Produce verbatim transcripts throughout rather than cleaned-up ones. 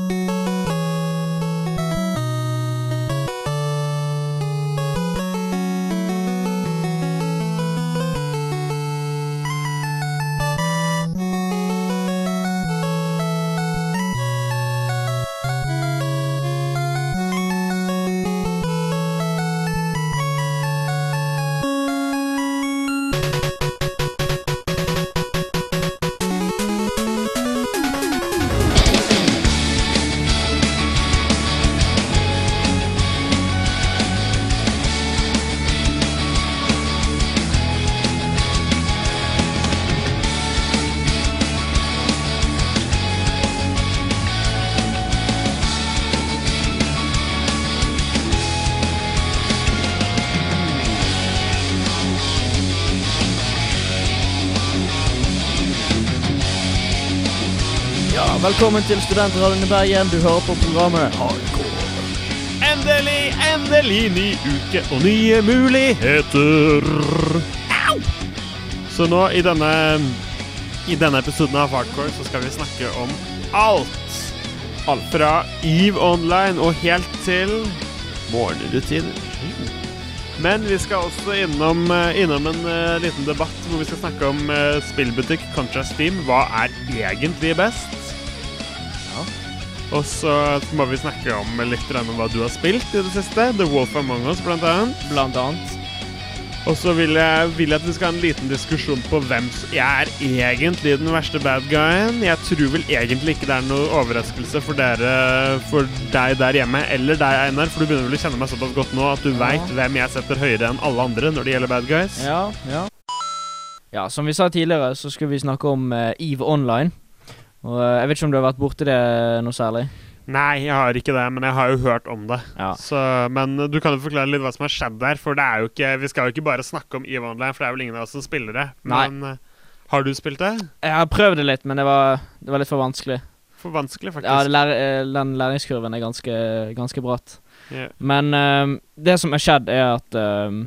Velkommen til Studentradioen i Bergen. Du hører på programmet Hardcore. Endelig, endelig ny uke og nye muligheter. Au! Så nå i denne i denne episoden av Hardcore så skal vi snakke om alt. Alt fra EVE Online og helt til morgenrutiner. Men vi skal også innom, innom en uh, liten debatt hvor vi skal snakke om uh, spillbutikk kontra Steam. Hva er egentlig best? Og så må vi snakke om litt om hva du har spilt i det siste. The Wolf Among Us, blant annet. Blant annet. Og så vil jeg, vil jeg at vi skal ha en liten diskusjon på hvem jeg er egentlig den verste bad guyen. Jeg tror vel egentlig ikke det er noe overraskelse for dere, for deg der hjemme, eller deg, Einar, for du begynner vel å kjenne meg såpass godt nå at du ja. vet hvem jeg setter høyere enn alle andre når det gjelder bad guys. Ja, ja. Ja, som vi sa tidligere, så skulle vi snakke om uh, EVE Online. Og jeg vet ikke om du har vært borte det noe særlig? Nei, jeg har ikke det, men jeg har jo hørt om det. Ja. Så, men du kan jo forklare litt hva som har skjedd der, for det er jo ikke, vi skal jo ikke bare snakke om EVE Online, for det er vel ingen av oss som spiller det. Men Nei. Har du spilt det? Jeg har prøvd det litt, men det var, det var litt for vanskelig. For vanskelig, faktisk? Ja, lær, den læringskurven er ganske, ganske bratt. Yeah. Men um, det som har skjedd er at um,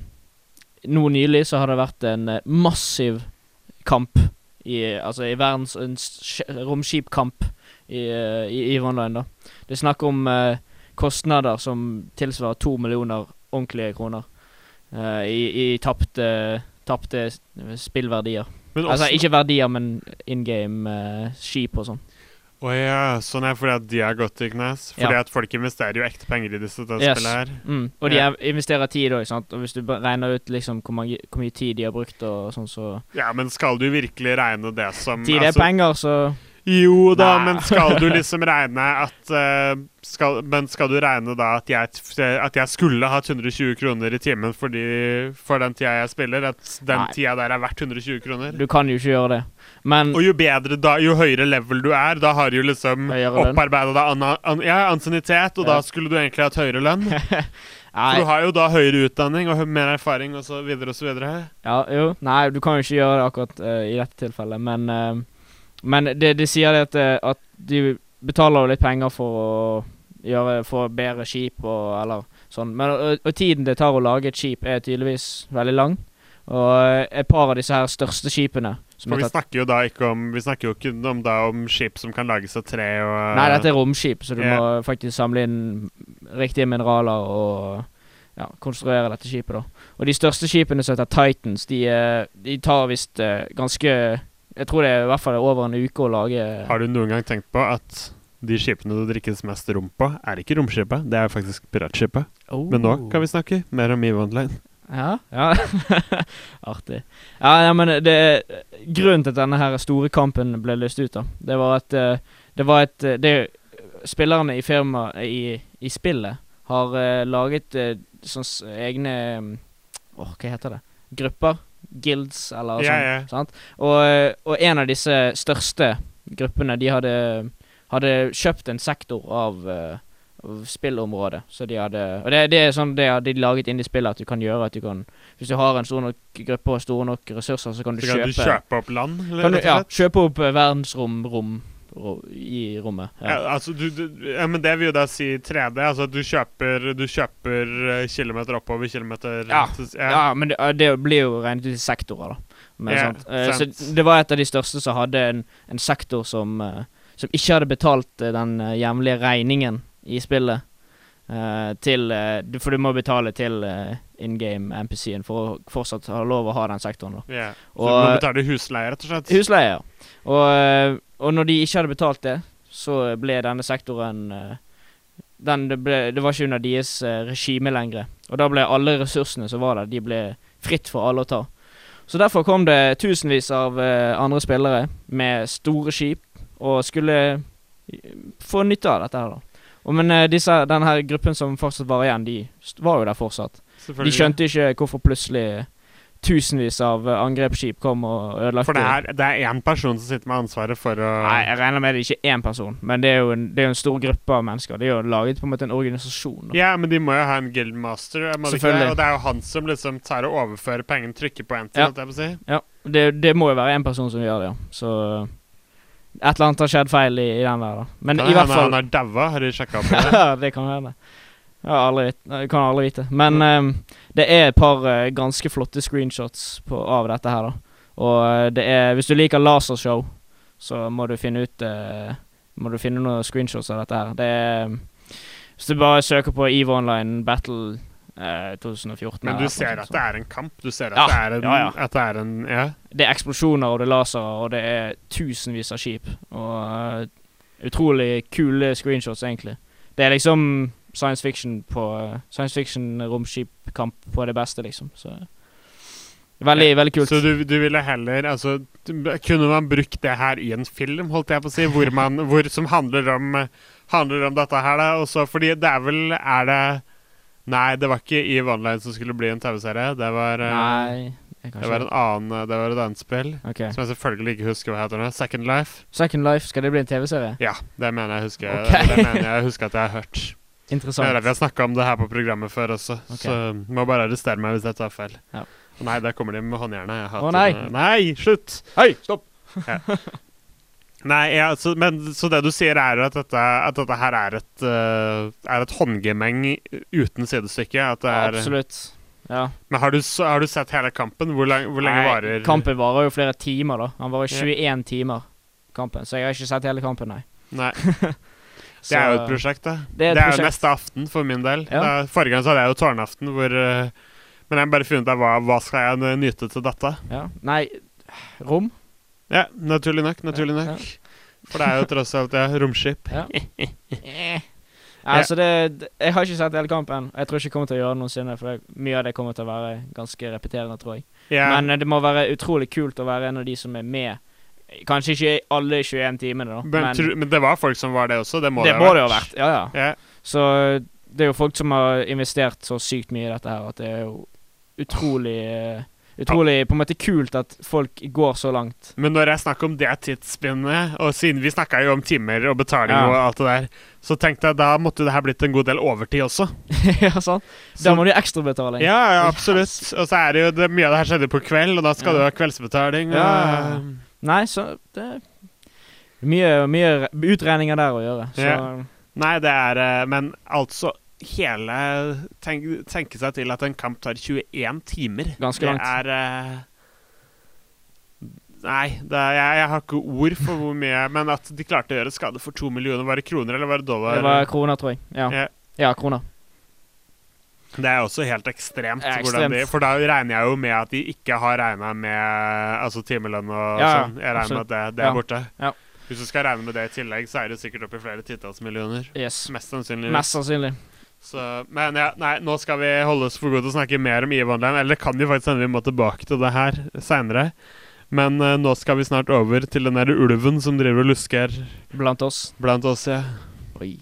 nå nylig så har det vært en massiv kamp I, altså i verdens en romskipkamp i, i EVE Online da. Det snakker om uh, kostnader som tilsvarer to millioner ordentlige kroner uh, i, i tapte, tapte spillverdier. Altså ikke verdier, men in-game uh, skip og sånn. Åja, oh, sånn er fordi at de har gått i knes. Fordi ja. At folk investerer jo ekte penger i disse yes. spillene her. Mm. Og de ja. investerer tid også, sant? Og hvis du regner ut liksom hvor, mange, hvor mye tid de har brukt og sånn, så... Ja, men skal du virkelig regne det som... Tid er altså, penger, så... Jo da, Nei. Men skal du liksom regne at uh, skal, Men skal du regne da at jeg, at jeg skulle hatt hundre og tjue kroner i timen fordi, for den tida jeg spiller, at den Nei. tida der er verdt hundre og tjue kroner? Du kan jo ikke gjøre det. Men, og jo bedre da, jo høyere level du er, da har du jo liksom opparbeidet deg an, an, ja, ansiennitet, og ja. Da skulle du egentlig hatt høyere lønn. For du har jo da høyere utdanning og mer erfaring og så videre og så videre. Ja, jo. Nei, du kan jo ikke gjøre det akkurat uh, i dette tilfellet, men... Uh, Men det, de sier det at, at de betaler litt penger for å gjøre for bedre skip og eller sånn. Men og, og tiden det tar å lage et skip er tydeligvis veldig lang. Og et par av disse her største skipene. For vi snakker jo da ikke om vi snakker jo ikke om da om skip som kan lages av tre og Nei, dette er romskip, så du yeah. må faktisk samle inn riktige mineraler og ja, konstruere dette skipet da. Og de største skipene som heter Titans, de, de tar visst ganske Jeg tror det er i hvert fall over en uke å lage. Har du noen gang tenkt på at de skipene du drikkes mest rom på, er ikke romskipet, det er faktisk piratskipet. Oh. Men nå kan vi snakke mer om EVE Online. Ja, ja. Artig. Ja, ja, men det grunnen til at denne her store kampen ble løst ut da, det var at det var et, det, spillerne i firma, i, i spillet, har uh, laget uh, sånn egne, åh, oh, hva heter det? Grupper? Guilds eller ja, sånn, ja. Sant? Og, og en av disse største gruppene, de hadde, hadde kjøpt en sektor av, uh, av spillområdet, så de hadde, og det, det er sånn det hadde de laget inn i spillet at du kan gjøre, at du kan, hvis du har en stor nok gruppe og store nok ressurser, så kan du så kan kjøpe, du kjøpe opp land, eller kan du, ja, kjøpe opp uh, verdensrom, rom, i rommet. Ja. Ja, altså, du, du, ja, men det vil jo da si tre D, altså du kjøper, du kjøper kilometer oppover, kilometer... Ja, til, ja. ja men det, det blir jo regnet ut i sektorer da. Men, ja, uh, så det var et av de største som hadde en, en sektor som, uh, som ikke hadde betalt uh, den uh, jevnlige regningen i spillet uh, til uh, du, For du må betale til uh, in-game N P C-en for å fortsatt ha lov å ha den sektoren da. Yeah. Og, så du må betale husleie, rett og slett? Husleie, ja. Og, uh, og når de ikke hadde betalt det, så ble denne sektoren uh, den, det, ble, det var ikke under deres uh, regime lenger. Og da ble alle ressursene som var der, de ble fritt for alle å ta. Så derfor kom det tusenvis av uh, andre spillere med store skip og skulle få nytte av dette her da. Og men uh, disse, denne her gruppen som fortsatt var igjen, de var jo der fortsatt. De skjønte ikke hvorfor plutselig tusenvis av uh, angrepsskip kom og ødelagte. For det er, det er en person som sitter med ansvaret for å... Nei, jeg regner med det ikke én person, men det er jo en, det er jo en stor gruppe av mennesker. Det er jo laget på en måte en organisasjon da. Ja, men de må jo ha en guildmaster, selvfølgelig. Det? Og det er jo han som liksom tar og overfører pengene, trykker på enter, ja. jeg på å si. Ja, det, det må jo være en person som gjør det, ja. Så et eller annet har skjedd feil i, i den der da. Men kan i hvert fall... han er daua, har du sjekket opp det? Ja, det kan være det. Ja, aldri, jeg kan aldri vite. Men mm. um, det er et par uh, ganske flotte screenshots på, av dette her da. Og uh, det er, hvis du liker lasershow, så må du finne ut uh, må du finne noen screenshots av dette her. Det er, hvis du bare søker på EVE Online Battle uh, tjue fjorten. Men du ser at det er en kamp? Du ser at ja, det er en... Ja, ja. At det er en ja. Det er eksplosjoner, og det er laser, og det er tusenvis av skip. Og uh, utrolig kule screenshots, egentlig. Det er liksom... science fiction på uh, science fiction romskipkamp på det beste liksom, så veldig, ja, veldig kult. Så du, du ville heller, altså kunne man brukt det her i en film, holdt jeg på å si, hvor man, hvor, som handler om handler om dette her da, og så, fordi det er vel, er det nei, det var ikke EVE Online som skulle bli en tv-serie, det var uh, nei, det var en annen, det var et annet spill, okay. som jeg selvfølgelig ikke husker hva heter det, Second Life. Second Life, skal det bli en tv-serie? Ja, det mener jeg husker, okay. det mener jeg husker at jeg har hørt. Interessant. Ja, vi har snakket om det her på programmet før også, okay. Så må bare arrestere meg hvis jeg tar feil. Ja. Nei, der kommer de med håndjernet. Å nei! En, nei, slutt! Hei, stopp! Ja. Nei, ja, så, men, så det du sier er at dette, at dette her er et, uh, er et håndgemeng uten sidestykke? At det er, absolutt, ja. Men har du, så, har du sett hele kampen? Hvor, lang, hvor lenge nei, varer... kampen varer jo flere timer da. Han varer tjueen timer, kampen. Så jeg har ikke sett hele kampen, nei. Nei. Det er jo et prosjekt da. Det er, det er prosjekt. Jo neste aften for min del. Ja. Da, forrige gang så hadde jeg jo tårnaften hvor... Uh, men jeg har bare funnet av hva, hva skal jeg nyte til dette. Ja. Nei, rom? Ja, naturlig nok, naturlig nok. Ja. For det er jo tross alt, ja, romskip. Ja. Altså det, jeg har ikke sett hele kampen. Jeg tror ikke jeg kommer til å gjøre det noensinne, for det, mye av det kommer til å være ganske repeterende, tror jeg. Ja. Men det må være utrolig kult å være en av de som er med. Kanskje ikke alle tjueen timene da. Men, men, tru, men det var folk som var det også, det må det, det må ha det vært. ha vært. Ja, ja. Ja. Så det er jo folk som har investert så sykt mye i dette her, at det er jo utrolig, utrolig på en måte kult at folk går så langt. Men når jeg snakker om det tidsspinnet, og siden vi snakket jo om timer og betaling ja. Og alt det der, så tenkte jeg da måtte det her blitt en god del overtid også. Ja, sant. Så, da må du ekstra betaling. Ja, ja, absolutt. Og så er det jo, det, mye av det her skjedde på kveld, og da skal ja. Du ha kveldsbetaling. Ja, og, nei, så det er mye, mye utregninger der å gjøre. Så. Ja. Nei, det er, men altså, hele, tenk, tenke seg til at en kamp tar tjueen timer. Ganske langt. Det er, uh, nei, det er, jeg, jeg har ikke ord for hvor mye, men at de klarte å gjøre skade for to millioner, var det kroner eller var det dollar? Det var kroner, tror jeg. Ja, ja. Ja, kroner. Det er også helt ekstremt, ja, ekstremt. De, for da regner jeg jo med at de ikke har regnet med altså timelønn og ja, sånn. Jeg regner med at det, det er ja. borte. Ja. Hvis du skal regne med det i tillegg, så er det sikkert opp i flere titalls millioner. Yes. Mest sannsynlig. Mest sannsynlig. Så, men ja, nei, nå skal vi holde oss for gode til å snakke mer om EVE Online, eller det kan vi faktisk hende vi må tilbake til det her senere. Men uh, nå skal vi snart over til den der ulven som driver og lusker. Blant oss. Blant oss, ja. Oi.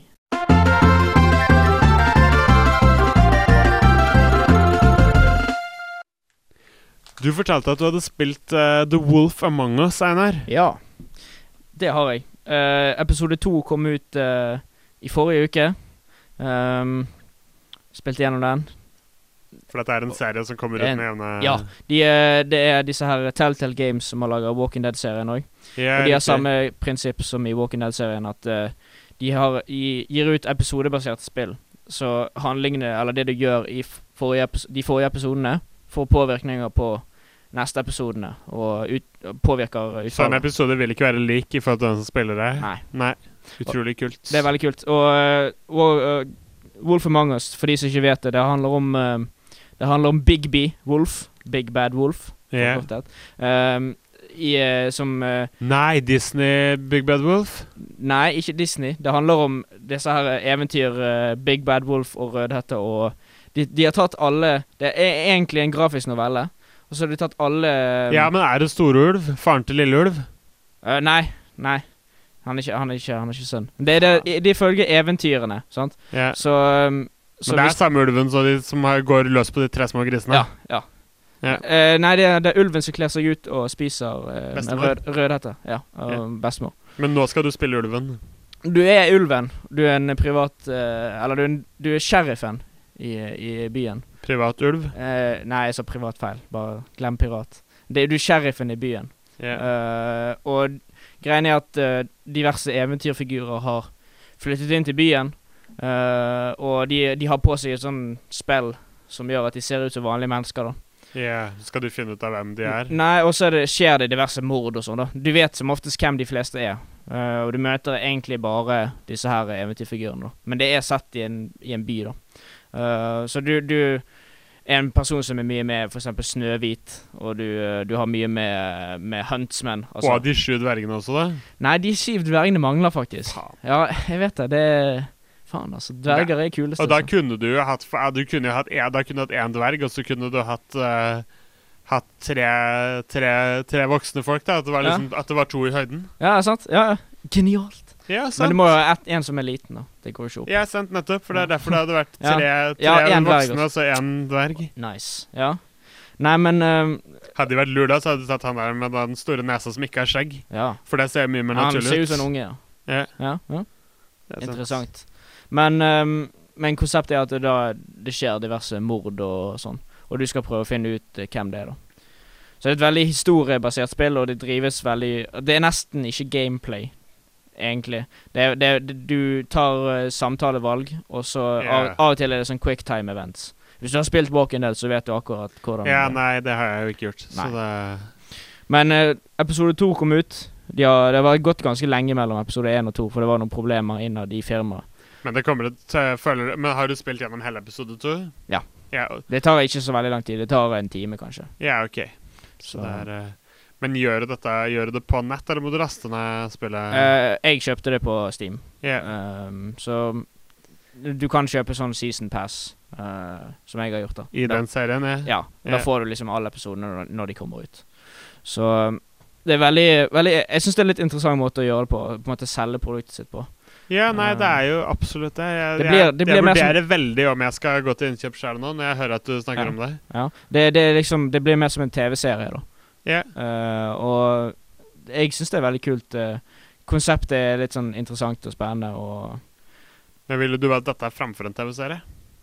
Du fortalte at du hadde spilt uh, The Wolf Among Us, Einar. Ja, det har jeg. Uh, episode to kom ut uh, i forrige uke. Um, spilte gjennom den. For dette er en serie som kommer ut med jevne... Ja, de er, det er disse her Telltale Games som har laget Walking Dead-serien også. Yeah, og de har riktig. samme prinsipp som i Walking Dead-serien, at uh, de har, i, gir ut episodebasert spill. Så handlingene, eller det du gjør i forrige, de forrige episodene, får påvirkninger på neste episodene, og ut, påvirker utfallet. Så en episode vil ikke være lik i forhold til den som spiller det? Nei. Nei. Utrolig kult. Det er veldig kult. Og, og uh, Wolf Among Us, for de som ikke vet det, det handler om, uh, det handler om Big B, Wolf, Big Bad Wolf. Yeah. Um, i, uh, som... Uh, nei, Disney Big Bad Wolf? Nei, ikke Disney. Det handler om disse her eventyr, uh, Big Bad Wolf og Rødhette, og de, de har tatt alle... Det er egentlig en grafisk novelle, og så har de tatt alle... Um, ja, men er det Storulv? Faren til Lilleulv? Uh, nei, nei. Han er ikke, han er ikke, han er ikke sønn. Det er det, de følger eventyrene, sant? Yeah. Så, um, så... Men det er samme ulven så de, som har, går løs på de tre små grisene? Ja, ja. Ja. Uh, nei, det er, det er ulven som kler seg ut og spiser uh, rød, rødhette. Ja, og ja. Bestemor. Men nå skal du spille ulven? Du er ulven. Du er en privat... Uh, eller du er, du er sheriffen i, i byen. Privat ulv? Uh, nei, jeg sa privat feil. Bare glem pirat. Det, du er sheriffen i byen. Yeah. Uh, og greien er at uh, diverse eventyrfigurer har flyttet inn til byen. Uh, og de, de har på seg et sånn spill som gjør at de ser ut som vanlige mennesker da. Ja, yeah. Skal du finne ut av hvem de er? Nei, og så det, skjer det diverse mord og sånn da. Du vet som oftest hvem de fleste er. Uh, og du møter egentlig bare disse her eventyrfigurene da. Men det er sett i en, i en by da. Uh, så du, du er en person som er mye med for eksempel Snøhvit, og du, du har mye med, med Huntsman. Altså. Og de sju dvergene også da? Nei, de syv dvergene mangler faktisk. Faen. Ja, jeg vet det. Det er... Faen, altså. Dverger er kulest. Og da kunne du jo hatt, du kunne jo hatt, en, da kunne du hatt en dverg, og så kunne du hatt, uh, hatt tre, tre, tre voksne folk da, at det var liksom, ja. At det var to i høyden. Ja, sant. Ja, genialt. Ja, sant. Men det må jo være et, en som er liten da. Det går jo ikke opp. Ja, sant, nettopp, for det er derfor det hadde vært tre, ja. tre ja, voksne, og så en dverg. Nice, ja. Nei, men... Um, hadde de vært lur da, så hadde du tatt han der med den store nesa som ikke har skjegg. Ja. For det ser mye mer naturlig ut. Han ser ut som en unge, ja. Ja. Ja, ja. Interessant. Men, um, men konseptet er at det, da, det skjer diverse mord og sånn, og du skal prøve å finne ut uh, hvem det er da. Så det er et veldig historiebasert spill, og det drives veldig... Det er nesten ikke gameplay, egentlig. Det er, det er, du tar uh, samtalevalg, og så yeah. av, av og til er det sånn quick time events. Hvis du har spilt Walking Dead, så vet du akkurat hvordan... Ja, nei, det har jeg jo ikke gjort. Så det... Men uh, episode to kom ut. De har, det var gått ganske lenge mellom episode én og to, for det var noen problemer innad i firmaet. Men det kommer et, uh, føler, men har du spilt gjennom hele episode to? Ja. ja. Det tar ikke så veldig lang tid. Det tar en time, kanskje. Ja, ok. Så, så. Det er, uh, men gjør du dette gjør du det på nett, eller må du raste ned spillet? Uh, jeg kjøpte det på Steam. Yeah. Um, så du kan kjøpe sånn season pass, uh, som jeg har gjort da. I da, den serien, ja. Ja, da yeah. får du liksom alle episodene når, når de kommer ut. Så det er veldig, veldig jeg synes det er en litt interessant måte å gjøre det på, på en måte selge produktet sitt på. Ja, nei, det er jo absolutt det. Jeg, det blir, det blir jeg vurderer som, veldig om jeg skal gå til innkjøp selv nå, når jeg hører at du snakker ja, om det. Ja, det, det, er liksom, det blir mer som en tv-serie da. Ja. Yeah. Uh, og jeg synes det er veldig kult. Uh, konseptet er litt sånn interessant og spennende. Og Men ville du at dette er fremfor en tv-serie?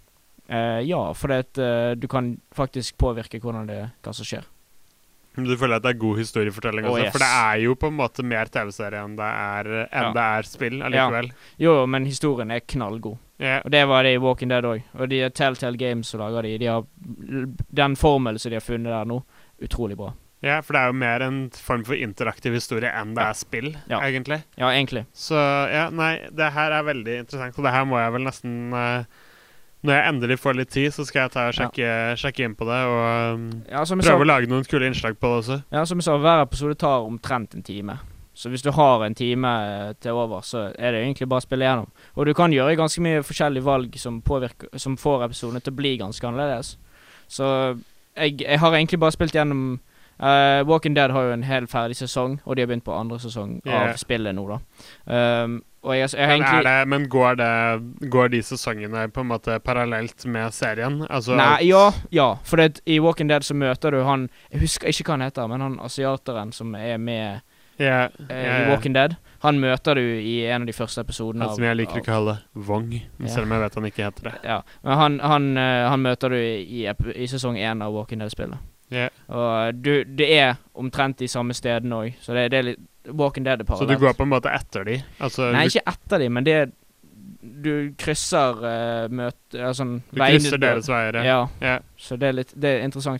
Uh, ja, for det at, uh, du kan faktisk påvirke hvordan det, hva som skjer. Du føler at det er god historiefortelling også, oh, yes. For det er jo på en måte mer tv-serie enn det er, enn ja. Det er spill allikevel. Ja. Jo, men historien er knallgod. Yeah. Og det var det i Walking Dead også. Og de Telltale Games som lager de, de har, den formelen som de har funnet der nå, utrolig bra. Ja, for det er jo mer en form for interaktiv historie enn det ja. Er spill, ja. Egentlig. Ja, egentlig. Så ja, nei, det her er veldig interessant, og det her må jeg vel nesten... Uh, når jeg endelig får litt tid, så skal jeg ta og sjekke, ja. Sjekke inn på det, og um, ja, prøve sa, å lage noen kule innslag på det også. Ja, som jeg sa, hver episode tar omtrent en time. Så hvis du har en time til over, så er det egentlig bare å spille gjennom. Og du kan gjøre ganske mye forskjellige valg som, påvirker, som får episodene til å bli ganske annerledes. Så jeg, jeg har egentlig bare spilt gjennom... Uh, Walking Dead har jo en helt ferdig sesong, og de har begynt på andre sesong yeah. av spillet nå da. Um, og jeg, jeg men, egentlig... det, men går, det, går de sesongene på en måte parallelt med serien? Altså, nei, ja, ja. For det, i Walking Dead så møter du han, jeg husker ikke hva han heter, men han asiateren som er med yeah, uh, yeah, i Walking Dead, han møter du i en av de første episodene av... Som jeg liker å kalle Vong, yeah. Selv om jeg vet han ikke heter det. Ja, men han, han, uh, han møter du i, i, i sesong én av Walking Dead-spillet. Yeah. Og du, det er omtrent de samme stedene også. Så det, det er litt Walking Dead er parallelt. Så du går på en måte etter de? Altså, nei, du, ikke etter de, men det er du krysser uh, møt uh, sånn, du krysser deres veier, ja. Ja. Så det er litt, det er interessant.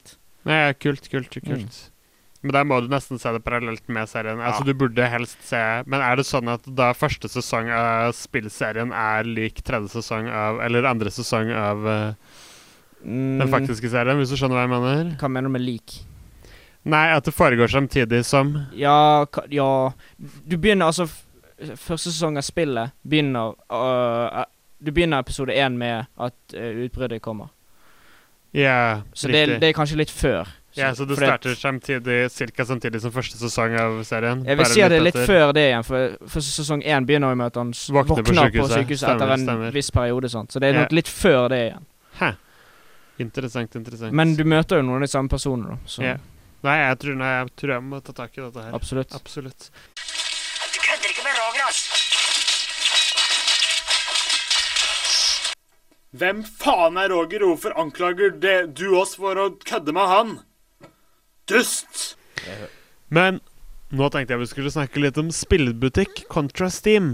Nei, kult, kult, kult. Mm. Men da må du nesten se det parallelt med serien. Ja. Altså, du burde helst se... Men er det sånn at da første sesong av spillserien er lik tredje sesong av... Eller andre sesong av uh, mm. den faktiske serien, hvis du skjønner hva jeg mener? Hva mener du med lik? Nei, at det foregår samtidig som... Ja, ja. Du begynner altså... F- første sesong av spillet begynner... Uh, du begynner episode én med at uh, utbruddet kommer. Ja, så det, det er kanskje litt før. Så, ja, så det starter samtidig, cirka samtidig som første sesong av serien. Jeg vil si at det er litt etter. Før det igjen, for første sesong én begynner jo med at han våkner, våkner på sykehuset, på sykehuset stemmer, etter en stemmer. Viss periode, sånt. Så det er nok ja. Litt før det igjen. Hæ. Interessant, interessant. Men du møter jo noen av de samme personene da. Så. Ja. Nei, jeg tror, nei, jeg tror jeg må ta tak i dette her. Absolutt. Absolutt. Du kødder ikke med Roger, ass! Hvem faen er Roger? Hvorfor anklager det, du oss for å kødde med han? Dust! Men nå tenkte jeg vi skulle snakke litt om spillbutikk kontra Steam.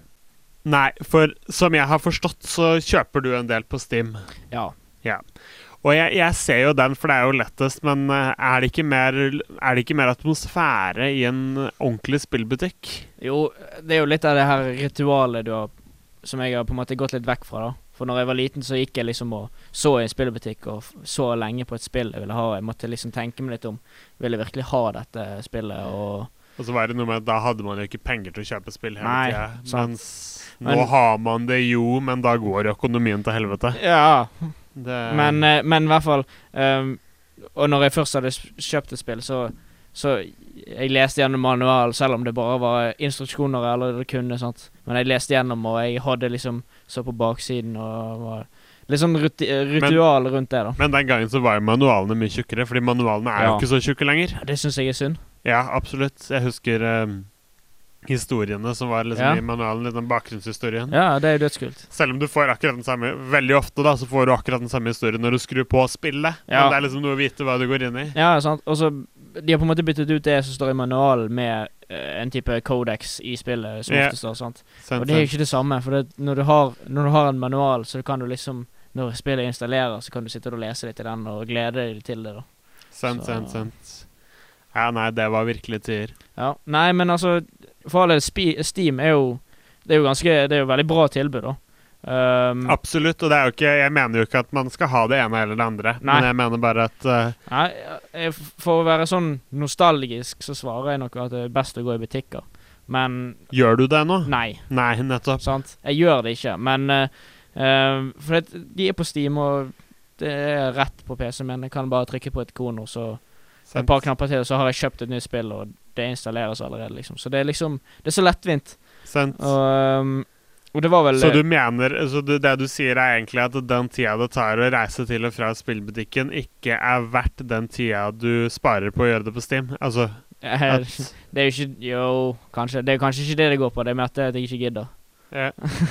Nei, for som jeg har forstått, så kjøper du en del på Steam. Ja. Ja. Og jeg, jeg ser jo den, for det er jo lettest, men er det ikke mer, er det ikke mer atmosfære i en ordentlig spillbutikk? Jo, det er jo litt av det her ritualet du har, som jeg har på en måte gått litt vekk fra da. For når jeg var liten, så gikk jeg liksom og så i en spillbutikk og så lenge på et spill jeg ville ha. Jeg måtte liksom tenke meg litt om, vil jeg virkelig ha dette spillet? Og, og så var det noe med at da hadde man jo ikke penger til å kjøpe spill hele nei, tiden. Mens nå men, har man det jo, men da går økonomien til helvete. Ja, det, men, men i hvert fall, um, og når jeg først hadde kjøpt et spill, så, så jeg leste gjennom manual, selv om det bare var instruksjoner eller det kunne, sant? Men jeg leste gjennom, og jeg hadde liksom så på baksiden, og var litt sånn ruti- ritual men, rundt det da. Men den gangen så var jo manualene mye tjukkere, fordi manualene er ja. jo ikke så tjukke lenger. Det synes jeg er synd. Ja, absolutt. Jeg husker um, historiene som var liksom ja. i manualen, litt den bakgrunnshistorien. Ja, det er jo dødskult. Selv om du får akkurat den samme, veldig ofte da, så får du akkurat den samme historien når du skrur på spillet. Ja. Men det er liksom noe å vite hva du går inn i. Ja, sant. Og så, de har på en måte byttet ut det som står i manualen med uh, en type codex i spillet, som yeah. ofte står, sant. Sent, og det er jo ikke det samme, for det, når, du har, når du har en manual, så kan du liksom, når spillet installerer, så kan du sitte og lese litt i den, og glede deg til det da. Sant, sant, sant. Ja, nei, det var virkelig tider. Ja, nei, men altså, for alle Steam er jo, det er jo ganske, det er jo veldig bra tilbud da. Um, Absolutt, og det er jo ikke, jeg mener jo ikke at man skal ha det ene eller det andre, nei. Men jeg mener bare at uh, nei, jeg, for å være sånn nostalgisk så svarer jeg nok at det er best å gå i butikker. Men gjør du det nå? Nei. Nei, nettopp. Sant? Jeg gjør det ikke, men uh, uh, for det, de er på Steam, og det er rett på P C, men jeg kan bare trykke på et ikon, og så et par knapper til, og så har jeg kjøpt et nytt spill, og det installeres allerede, liksom. Så det er liksom, det er så lettvint. Sant. Og um, Og det var vel, så du mener, så du, det du sier er egentlig at den tida det tar å reise til og fra spillbutikken ikke er verdt den tida du sparer på å gjøre det på Steam? Altså, at det er jo ikke, jo, kanskje, det er kanskje ikke det det går på, det er med at jeg ikke gidder. Ja.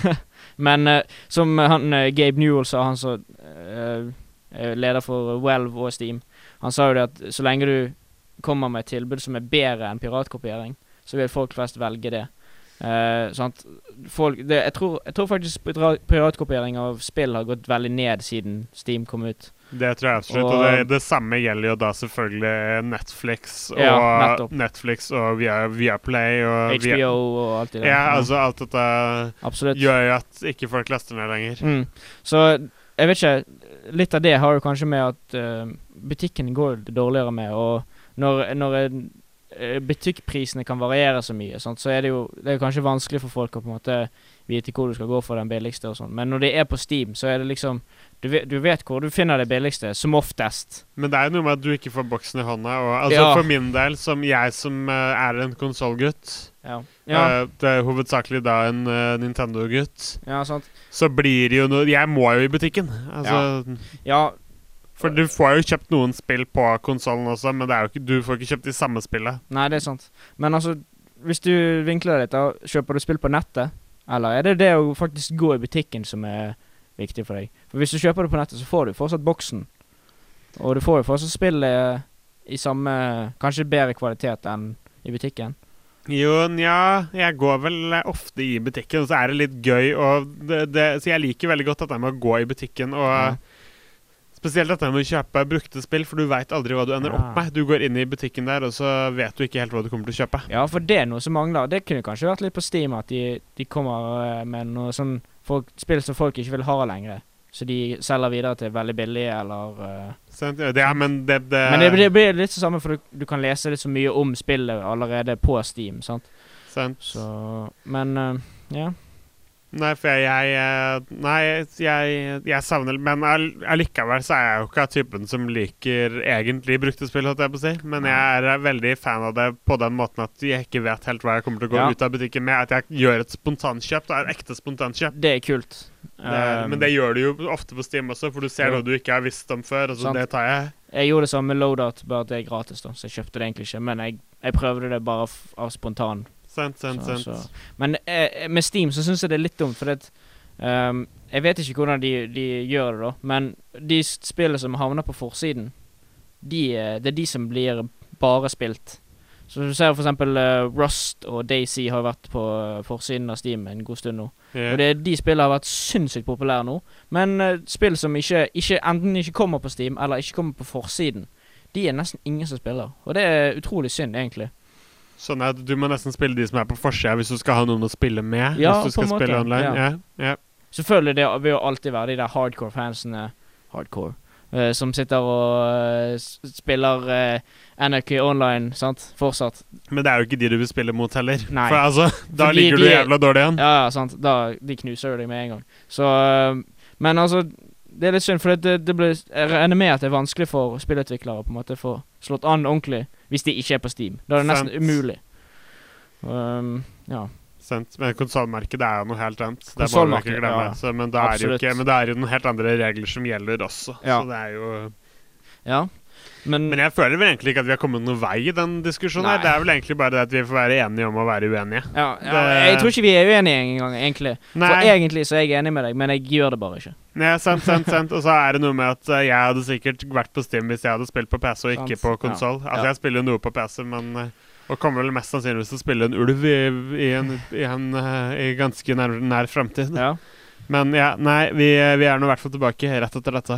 Men uh, som han, uh, Gabe Newell sa, han som uh, er leder for Valve og Steam, han sa jo det at så lenge du kommer med et tilbud som er bedre enn piratkopiering, så vil folk flest velge det. Uh, sant? Folk, det, jeg, tror, jeg tror faktisk piratkopiering av spill har gått veldig ned siden Steam kom ut. Det tror jeg absolutt, og, og det, det samme gjelder jo da selvfølgelig Netflix og ja, Netflix og via, Viaplay og H B O via, og alt det der. Ja, altså alt dette absolutt. Gjør jo at ikke folk laster ned lenger. Mm. Så jeg vet ikke, litt av det har jo kanskje med at uh, butikken går dårligere med, og når, når en butikkprisene kan variere så mye, sant? Så er det jo det er kanskje vanskelig for folk å på en måte vite hvor du skal gå for den billigste og sånn. Men når det er på Steam, så er det liksom du vet, du vet hvor du finner det billigste, som oftest. Men det er jo noe med at du ikke får boksen i hånda. Og, altså ja. For min del, som jeg som uh, er en konsolgutt, ja. Ja. Uh, det er hovedsakelig da en uh, Nintendo-gutt, ja, sant. Så blir det jo noe jeg må jo i butikken. Altså, ja. Ja. For du får jo kjøpt noen spill på konsolen også, men det er jo ikke, du får ikke kjøpt de samme spillet. Nei, det er sant. Men altså, hvis du vinkler det litt, da, kjøper du spill på nettet? Eller er det det å faktisk gå i butikken som er viktig for deg? For hvis du kjøper det på nettet, så får du fortsatt boksen. Og du får jo fortsatt spillet i samme, kanskje bedre kvalitet enn i butikken. Jo, ja, jeg går vel ofte i butikken, og så er det litt gøy, og det, det, så jeg liker veldig godt at jeg må gå i butikken, og... Ja. Spesielt dette med å kjøpe brukte spill, for du vet aldri hva du ender Ja. opp med. Du går inn i butikken der, og så vet du ikke helt hva du kommer til å kjøpe. Ja, for det er noe som mangler. Det kunne kanskje vært litt på Steam, at de, de kommer eh, med noe sånn folk, spill som folk ikke vil ha lenger. Så de selger videre til veldig billig, eller eh, Sant? Ja, det, ja, men det, det Men det, det blir litt det samme, for du, du kan lese litt så mye om spillet allerede på Steam, sant? Sant. Så Men eh, ja. Nei, for jeg, jeg eh, Nei, jeg, jeg savner Men all- allikevel så er jeg jo ikke av typen som liker egentlig brukte spill, holdt jeg på å si. Men jeg er eh, veldig fan av det på den måten at jeg ikke vet helt hva jeg kommer til å gå Ja. ut av butikken med. At jeg gjør et spontankjøp. Det er et ekte spontankjøp. Det er kult. Det er, men det gjør du jo ofte på Steam også, for du ser Jo. noe du ikke har visst om før. Og så Sant. det tar jeg. Jeg gjorde det samme med Loadout, bare at det er gratis, da. Så jeg kjøpte det egentlig ikke. Men jeg, jeg prøvde det bare f av spontan. Sant, sant, Så, sant. så. Men eh, med Steam så syns jeg det er litt dumt, for det, um, jeg vet ikke hvordan de, de gjør det, da. Men de s- spillene som havner på forsiden, de, eh, det er de som blir bare spilt. Så du ser for eksempel eh, Rust og Daisy har vært på eh, forsiden av Steam en god stund nå. Ja. Og det, de spillene har vært sinnssykt populære nå. Men eh, spill som ikke, ikke enten ikke kommer på Steam, eller ikke kommer på forsiden, de er nesten ingen som spiller. Og det er utrolig synd, egentlig. Sånn at du må nesten spille de som er på forsida hvis du skal ha noen å spille med. Ja, hvis du på skal en spille måte, online. ja. Ja, ja. Selvfølgelig, det vil jo alltid være de der hardcore fansene Hardcore eh, som sitter og eh, s- spiller uh, Anarchy Online, sant? Fortsatt. Men det er jo ikke de du vil spille mot heller. Nei. For altså, da Fordi ligger de du er- jævla dårlig an. Ja, ja, sant. Da, de knuser jo deg med en gang. Så eh, Men altså, det er litt synd, for det, det blir Jeg regner med at det er vanskelig for spillutviklere å på en måte få slått an ordentlig hvis de ikke er på Steam. Da er det nesten Sant. umulig. Um, ja. Sant? Men konsollmarkedet er jo noe helt annet. Det må du ikke Konsolmarkedet, glemme. ja. Så, men, da er det jo Absolutt. ikke, men da er det jo noen helt andre regler som gjelder også. Ja. Så det er jo Ja. Men, Men jeg føler vel egentlig ikke at vi har kommet noen vei i den diskusjonen her. Nei. Det er vel egentlig bare det at vi får være enige om å være uenige. ja, ja, det- jeg tror ikke vi er uenige engang, egentlig. Nei. For egentlig så er jeg enig med deg, men jeg gjør det bare ikke. Ja, sant, sant, sant. Og så er det noe med at eh, jeg hadde sikkert vært på Steam hvis jeg hadde spilt på P C og ikke Sant. på konsoll. Ja. Altså, Ja. jeg spiller jo noe på P C, men eh, og kommer vel mest sannsynligvis til å spille en ulv i, i en, i en eh, i ganske nær, nær framtid. Ja. Men ja, nei, vi, vi er nå i hvert fall tilbake rett etter dette.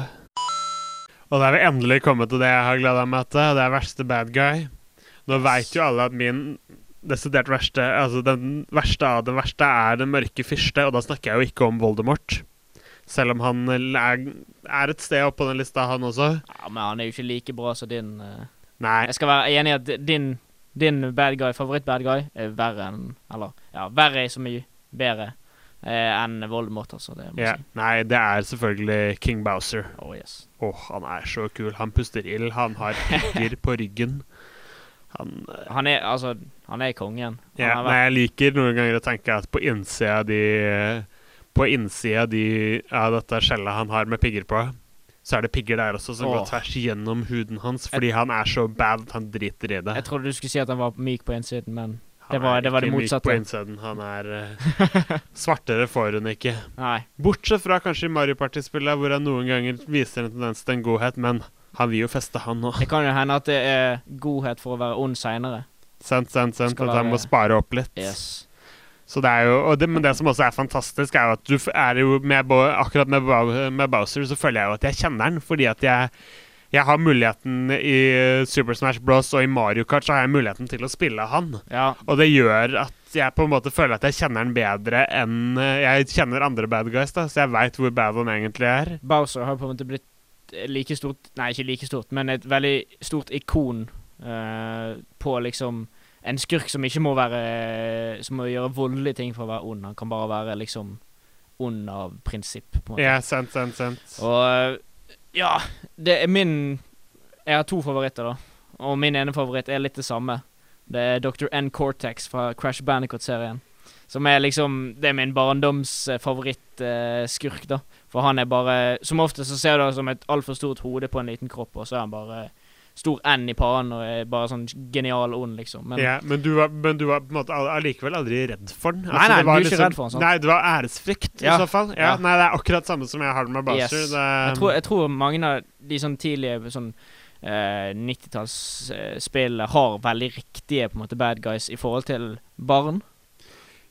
Og da er vi endelig kommet til det jeg har gleda meg til, og det er verste bad guy. Nå veit jo alle at min desidert verste, altså den verste av den verste, er den mørke fyrste, og da snakker jeg jo ikke om Voldemort. Selv om han er, er et sted oppe på den lista, han også. Ja, men han er jo ikke like bra som din eh. Nei, Jeg skal være enig i at din, din bad guy, favoritt-bad guy, er verre enn Eller, ja, verre er så mye bedre eh, enn Voldemort, altså. Det må ja, jeg si. nei, det er selvfølgelig King Bowser. Oh, yes. Åh, han er så kul. Han puster ild, han har pigger på ryggen. Han eh, Han er, altså, han er kongen. Han Ja, har nei, vært, jeg liker noen ganger å tenke at på innsida av de På innsida de, av dette skjellet han har med pigger på, så er det pigger der også som Åh. går tvers gjennom huden hans, fordi han er så bad at han driter i det. jeg trodde du skulle si at han var myk på innsiden, men Han det var- er det var det ikke myk motsatte. på innsiden. Han er eh, svartere får hun ikke. nei. Bortsett fra kanskje i Mario Party-spillet, hvor han noen ganger viser en tendens til en godhet, men han vil jo feste, han òg. Det kan jo hende at det er godhet for å være ond seinere. Sant, sant, sant. Skal At han være- må spare opp litt. Yes. Så det er jo, og det, Men det som også er fantastisk, er jo at du f- er jo med, Bo- akkurat med, Bow- med Bowser, så føler jeg jo at jeg kjenner den, fordi at jeg jeg har muligheten i Super Smash Bros. Og i Mario Kart så har jeg muligheten til å spille han. Ja. Og det gjør at jeg på en måte føler at jeg kjenner han bedre enn eh, jeg kjenner andre bad guys, da, så jeg veit hvor bad han egentlig er. Bowser har på en måte blitt eh, like stort Nei, ikke like stort, men et veldig stort ikon eh, på liksom en skurk som ikke må være Som må gjøre voldelige ting for å være ond. Han kan bare være liksom ond av prinsipp, på en måte. Ja, sant, sant, sant. Og ja, det er min Jeg har to favoritter, da. Og min ene favoritt er litt det samme. Det er doktor N. Cortex fra Crash Bandicoot-serien. Som er liksom Det er min barndoms eh, favorittskurk, da. For han er bare Som ofte så ser du det som et altfor stort hode på en liten kropp, og så er han bare stor N i pannen og er bare sånn genial ond, liksom. Men Ja, men du var, men du var på en måte all- allikevel aldri redd for den? Nei, nei, det var du er ikke redd for den, sant? Nei, det var æresfrykt Ja. i så fall. Ja, Ja. Nei, det er akkurat samme som jeg har det med Bowser. Yes. Det, Jeg tror, jeg tror mange av de sånn tidlige sånn eh, nittitallsspill har veldig riktige på en måte bad guys i forhold til barn.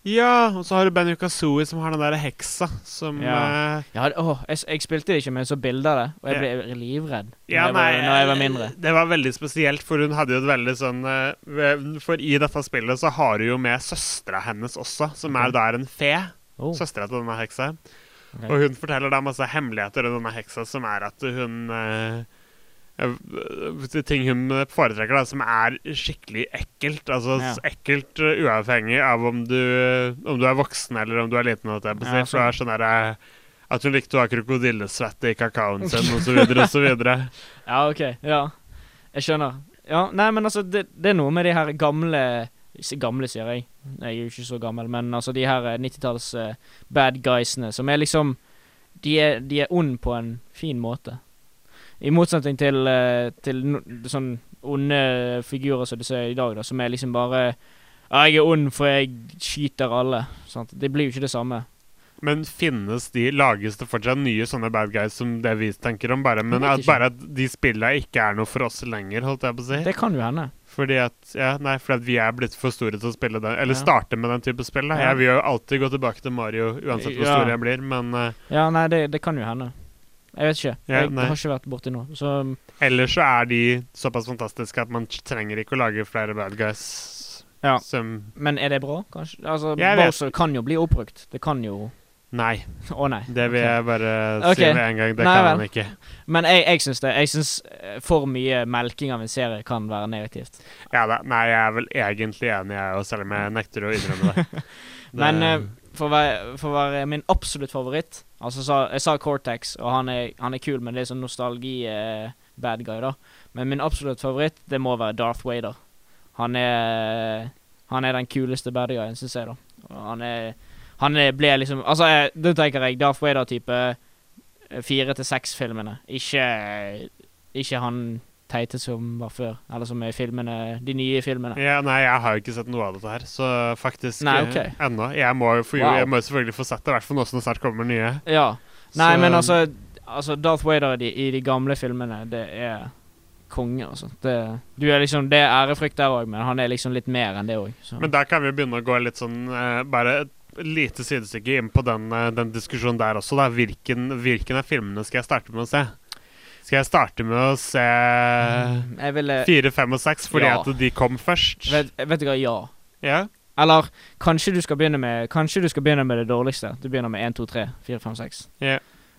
Ja, og så har du Banjo Kazooie som har den der heksa som Ja. eh, Ja, det- åh, jeg, s- jeg spilte det ikke, men jeg så bilder av det, og jeg ble livredd Ja, når, jeg var, nei, når jeg var mindre. Det var veldig spesielt, for hun hadde jo et veldig sånn eh, ve- For i dette spillet så har du jo med søstera hennes også, som er Ok. da en fe. Oh, Søstera til denne heksa. ok. Og hun forteller da masse hemmeligheter om denne heksa, som er at hun eh, eh, ting hun foretrekker, da, som er skikkelig ekkelt. Altså Ja. s- ekkelt uh, uavhengig av om du, om du er voksen eller om du er liten. holdt jeg på å si. Ja, For det er sånn der, eh, at hun likte å ha krokodillesvette i kakaoen sin, og så videre og så videre. Ja, ok. Ja, jeg skjønner. Ja, nei, men altså, det, det er noe med de her gamle s- Gamle, sier jeg. Jeg er jo ikke så gammel, men altså de her eh, nittitalls eh, bad guysene, som er liksom De er, de er ond på en fin måte. I motsetning til, eh, til no, sånn onde figurer som du ser i dag, da, som er liksom bare ja, 'Jeg er ond, for jeg skyter alle.' Sant? Det blir jo ikke det samme. Men finnes de, lages det fortsatt nye sånne bad guys som det vi tenker om, bare, men Jeg vet at ikke. bare at de spillene ikke er noe for oss lenger, holdt jeg på å si? Det kan jo hende. Fordi at, ja, nei, fordi at vi er blitt for store til å spille den, eller Ja. starte med den type spill. Da. Ja. Jeg vil jo alltid gå tilbake til Mario, uansett hvor Ja. stor jeg blir, men uh, Ja, nei, det, det kan jo hende. Jeg vet ikke. Ja, jeg nei. har ikke vært borti noe. Så ellers så er de såpass fantastiske at man trenger ikke å lage flere bad guys. Ja. Som Men er det bra, kanskje? Altså, Jeg vet. Bowser kan jo bli oppbrukt. Det kan jo Nei, Å nei. det vil Ok. jeg bare Ok. si med en gang. Det Nei, kan vel. man ikke. Men jeg, jeg syns det. Jeg syns eh, for mye melking av en serie kan være negativt. Ja da, nei, jeg er vel egentlig enig, jeg òg, selv om jeg nekter å innrømme det. det Men eh, for, å være, for å være min absolutt favoritt Altså, sa, jeg sa Cortex, og han er, han er kul, men det er sånn nostalgi-bad guy, da. Men min absolutt favoritt, det må være Darth Vader. Han er Han er den kuleste bad guyen, syns jeg, da. Og han er Han er, ble liksom Altså, jeg, da tenker jeg Darth Vader-type fire til seks-filmene. Ikke Ikke han teite som var før, eller som er i filmene, de nye filmene. Ja, nei, jeg har jo ikke sett noe av dette her, så faktisk Nei, eh, ok. ennå. Jeg må jo få- Wow. jeg må jo selvfølgelig få sett det, i hvert fall nå som det snart kommer nye. Ja. Nei, Så- men altså, altså Darth Vader i de, i de gamle filmene, det er konge, altså. Det, du er liksom, det er ærefrykt der òg, men han er liksom litt mer enn det òg. Men da kan vi begynne å gå litt sånn eh, bare et lite sidestykke inn på den, eh, den diskusjonen der også, da. Hvilken, hvilken av filmene skal jeg starte med å se? Skal jeg starte med å se Jeg ville fire, fem og seks fordi Ja. at de kom først? vet, vet du hva, ja. Ja? Eller kanskje du skal begynne med Kanskje du skal begynne med det dårligste. Du begynner med én, to, tre, fire, fem, seks. Ja.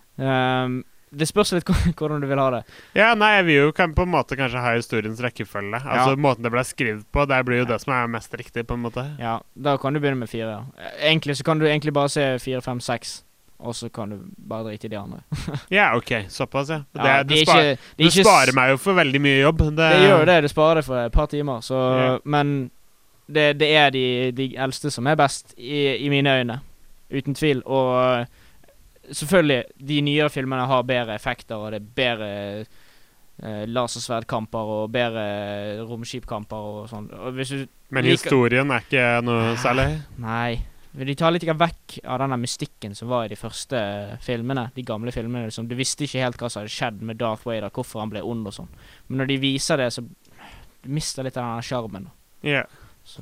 Um, det spørs litt hvordan du vil ha det. Ja, nei, jeg vil jo kan på en måte kanskje ha historiens rekkefølge. Altså måten det ble skrevet på, det blir jo det som er mest riktig, på en måte. Ja, da kan du begynne med fire. Ja. Egentlig så kan du egentlig bare se fire, fem, seks, og så kan du bare drite i de andre. Ja, OK. Såpass, ja. Det, Ja, det, de er spar, ikke- de er det ikke s- sparer meg jo for veldig mye jobb. Det, Det gjør jo det, det sparer det for et par timer, så Ja. Men det, det er de, de eldste som er best, i, i mine øyne. Uten tvil. Og uh, selvfølgelig, de nyere filmene har bedre effekter, og det er bedre uh, lasersverdkamper og bedre romskipkamper og sånn. Og hvis du Men liker- historien er ikke noe særlig. Nei. De tar litt vekk av denne mystikken som var i de første filmene. De gamle filmene. Liksom. Du visste ikke helt hva som hadde skjedd med Darth Vader, hvorfor han ble ond og sånn. Men når de viser det, så du mister litt av denne sjarmen. Ja. Så,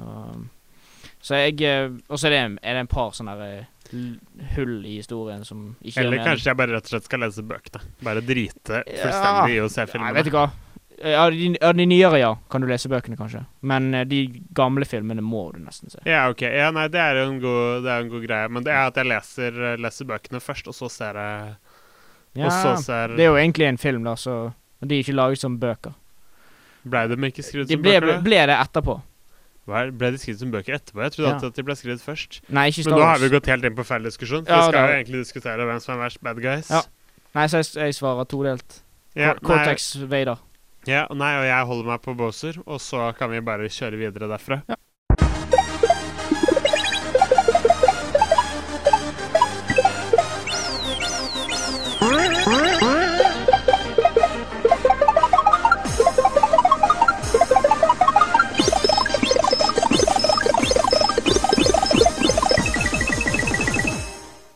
så jeg eh, Og så er det, er det en par sånne der, eh, l- hull i historien som ikke gir Eller mening. kanskje jeg bare rett og slett skal lese bøkene. Bare drite Ja. fullstendig i å se Nei, filmene. vet du hva. Ja, de, ja, de nyere, ja, kan du lese bøkene, kanskje. Men eh, de gamle filmene må du nesten se. Ja, ok. Ja, nei, det er jo en god, det er jo en god greie. Men det er at jeg leser, leser bøkene først, og så ser jeg Ja, Og så ser det er jo egentlig en film, da, så de er ikke laget som bøker. Ble de ikke skrevet De som ble, bøker? ble, da? ble det etterpå. Hva er- Ble de skrevet som bøker etterpå? Jeg trodde Ja. alltid at de ble skrevet først. Nei, ikke Men Star nå har Wars. vi gått helt inn på feil diskusjon. For Ja, vi skal det jo har- egentlig diskutere hvem som er verst bad guys. Ja. Nei, så jeg, jeg svarer todelt. Ja, Cor- nei, Cortex Vader. ja, og nei, og jeg holder meg på Bowser, og så kan vi bare kjøre videre derfra. Ja.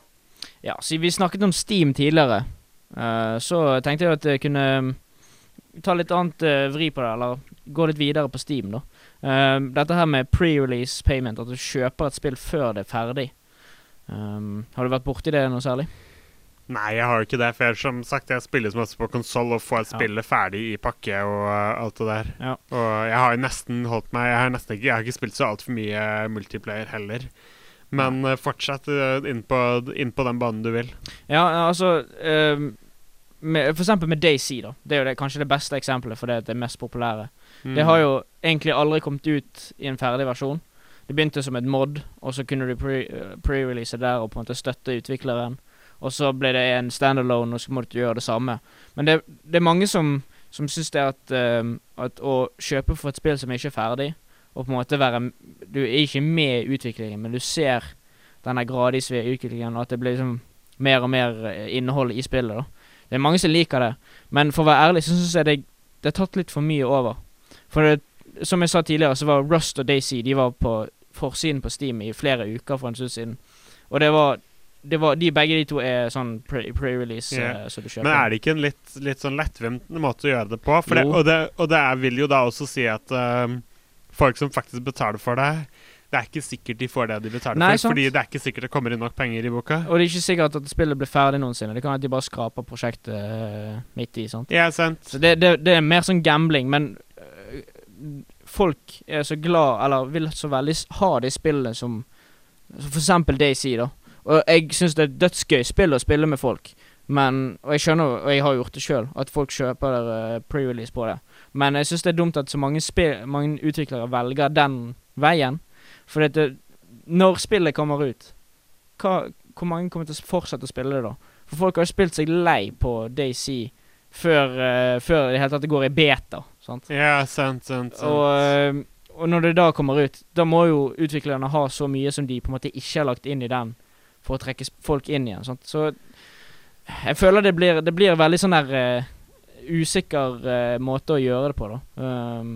Ja, siden vi snakket om Steam tidligere, eh, så tenkte jeg at jeg kunne ta litt annet uh, vri på det, eller gå litt videre på Steam da. Um, dette her med pre-release payment, at du kjøper et spill før det er ferdig. Um, har du vært borti det noe særlig? Nei, jeg har jo ikke det, for jeg, som sagt, jeg spiller så masse på konsol og får spillet ja. ferdig i pakke og uh, alt det der. Ja. Og jeg har jo nesten holdt meg, jeg har nesten ikke, jeg har ikke spilt så alt for mye multiplayer heller. Men uh, fortsett uh, inn, på, inn på den banen du vil. Ja, altså, um, med, for eksempel med DayZ da. Det er jo det, kanskje det beste eksempelet for det, det mest populære. Mm. Det har jo egentlig aldri kommet ut i en ferdig versjon. Det begynte som et mod, og så kunne du pre- pre-release der og på en måte støtte utvikleren. Og så ble det en standalone, og så måtte du gjøre det samme. Men det, det er mange som, som synes det at, um, at å kjøpe for et spill som ikke er ferdig, og på en måte være, du er ikke med i utviklingen, men du ser denne gradvise utviklingen, og at det blir liksom mer og mer innhold i spillet da. Det er mange som liker det, men for å være ærlig, så synes jeg det, det er tatt litt for mye over. For det, som jeg sa tidligere, så var Rust og DayZ, de var på forsiden på Steam i flere uker for en stund siden. Og det var, det var de, begge de to er sånn pre- pre-release yeah. uh, så du kjøper. Men er det ikke en litt, litt sånn lettvint måte å gjøre det på? For det, og det, og det er, vil jo da også si at um, folk som faktisk betaler for det, det er ikke sikkert de får det de betaler Nei, for, sant? Fordi det er ikke sikkert det kommer inn nok penger i boka. Og det er ikke sikkert at spillet blir ferdig noensinne. Det kan at de bare skraper prosjektet uh, midt i, sant? Ja, sant. Så det, det, det er mer sånn gambling, men uh, folk er så glad, eller vil så veldig ha de spillene som, som for eksempel DayZ da. Og jeg synes det er dødsgøy spill å spille med folk, men, og jeg skjønner, og jeg har gjort det selv, at folk kjøper uh, pre-release på det. Men jeg synes det er dumt at så mange, spill, mange utviklere velger den veien, for det, når spillet kommer ut, hva, hvor mange kommer til å fortsette å spille det da? For folk har jo spilt seg lei på DayZ før, uh, før det hele tatt det går i beta, sant? Ja, sant, sant, sant. Og, uh, og når det da kommer ut, da må jo utviklerne ha så mye som de på en måte ikke har lagt inn i den, for å trekke folk inn igjen, sant? Så jeg føler det blir, det blir veldig sånn der uh, usikker uh, måte å gjøre det på da. Um,